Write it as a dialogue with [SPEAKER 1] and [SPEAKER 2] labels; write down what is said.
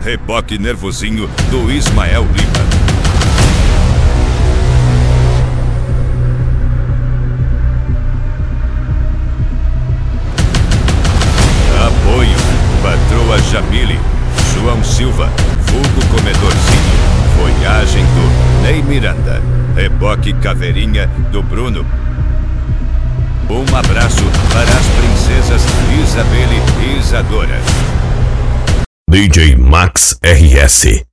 [SPEAKER 1] Reboque Nervosinho, do Ismael Lima. Apoio, Patroa Jamile, João Silva, vulgo Comedorzinho, Voyagem do Ney Miranda, Reboque Caveirinha, do Bruno. Um abraço para as princesas Isabelle e Isadora.
[SPEAKER 2] DJ Max RS.